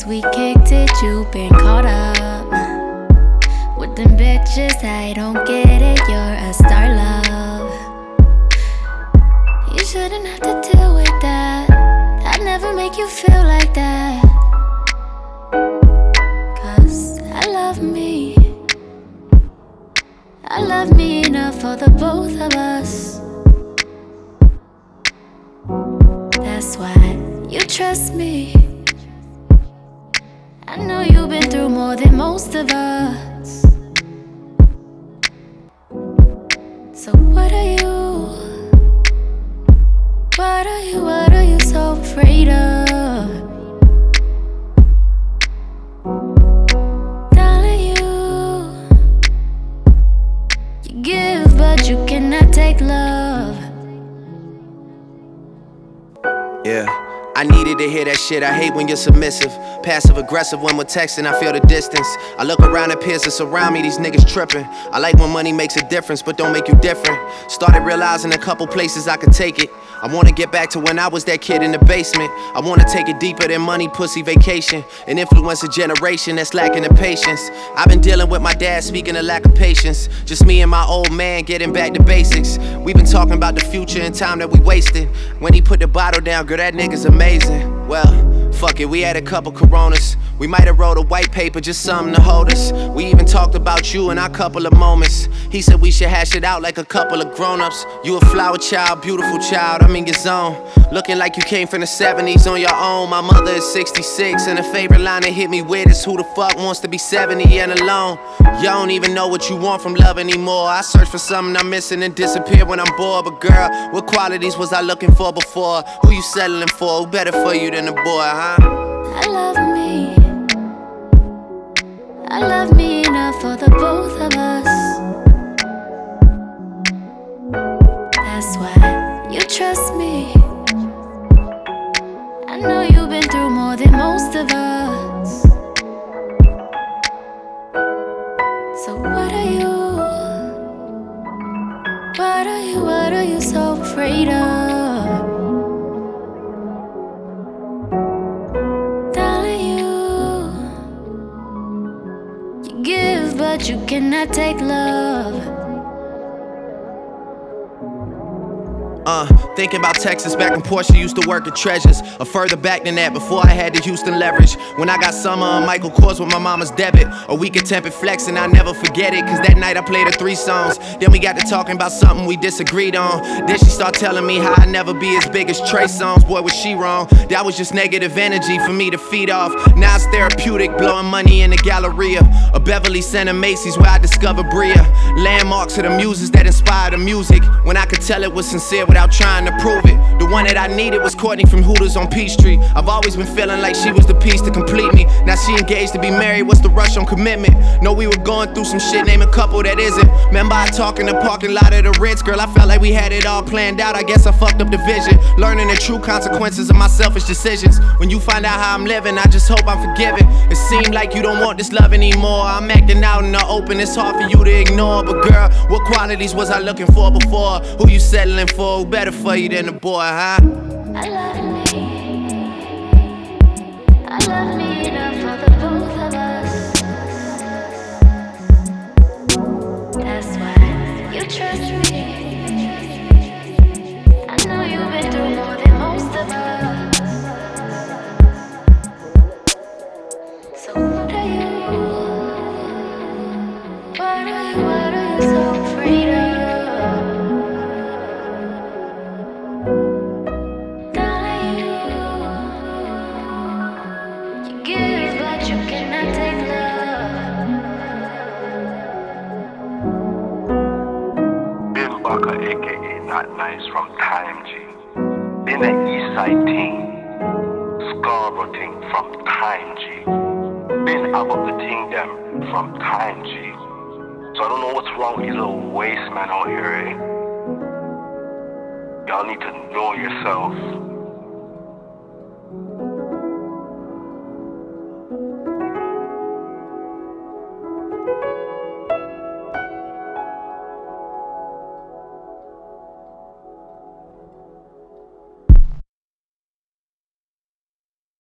since we kicked it, you been caught up with them bitches. I don't get it, you're a star, love. You shouldn't have to deal with that. I'd never make you feel like that. 'Cause I love me. I love me enough for the both of us. That's why you trust me. I know you've been through more than most of us. So what are you? What are you so afraid of? Darling, you give, but you cannot take love. Yeah, I needed to hear that shit. I hate when you're submissive, passive aggressive when we're texting. I feel the distance. I look around at peers that surround me. These niggas tripping. I like when money makes a difference, but don't make you different. Started realizing a couple places I could take it. I wanna get back to when I was that kid in the basement. I wanna take it deeper than money, pussy, vacation, and influence a generation that's lacking the patience. I've been dealing with my dad, speaking of lack of patience. Just me and my old man getting back to basics. We've been talking about the future and time that we wasted. When he put the bottle down, girl, that nigga's amazing. Well, fuck it, we had a couple Coronas. We might have wrote a white paper, just something to hold us. We even talked about you in our couple of moments. He said we should hash it out like a couple of grown-ups. You a flower child, beautiful child, I'm in your zone. Looking like you came from the 70s on your own. My mother is 66, and a favorite line that hit me with is, who the fuck wants to be 70 and alone? You don't even know what you want from love anymore. I search for something I'm missing and disappear when I'm bored. But girl, what qualities was I looking for before? Who you settling for? Who better for you than a boy, huh? I love me. I love me enough for the both of us. That's why you trust me. I know you've been through more than most of us. So what are you? What are you so afraid of? Darling, you give, but you cannot take love. Thinking about Texas back when Portia used to work at Treasures, or further back than that, before I had the Houston leverage. When I got Summer on Michael Kors with my mama's debit, or we could temper flex and I'll never forget it. Cause that night I played her 3 songs. Then we got to talking about something we disagreed on. Then she started telling me how I'd never be as big as Trey Songz. Boy, was she wrong. That was just negative energy for me to feed off. Now it's therapeutic, blowing money in the Galleria, or Beverly Center Macy's where I discovered Bria. Landmarks of the muses that inspired the music, when I could tell it was sincere without trying to prove it. The one that I needed was Courtney from Hooters on Peachtree. I've always been feeling like she was the piece to complete me. Now she engaged to be married, what's the rush on commitment? Know we were going through some shit, name a couple that isn't. Remember I talk in the parking lot of the Ritz, girl, I felt like we had it all planned out. I guess I fucked up the vision, learning the true consequences of my selfish decisions. When you find out how I'm living, I just hope I'm forgiven. It seemed like you don't want this love anymore. I'm acting out in the open, it's hard for you to ignore. But girl, what qualities was I looking for before? Who you settling for? Who better for you than a boy, huh? I love me. I love me enough for the both of us. That's why you trust me. I know you've been through more than most of us. So what are you? What are you so afraid of? AKA Not Nice from Time G. Been an Eastside team, Scarborough team from Time G. Been about the team them from Time G. So I don't know what's wrong with these little waste men out here, eh? Y'all need to know yourself.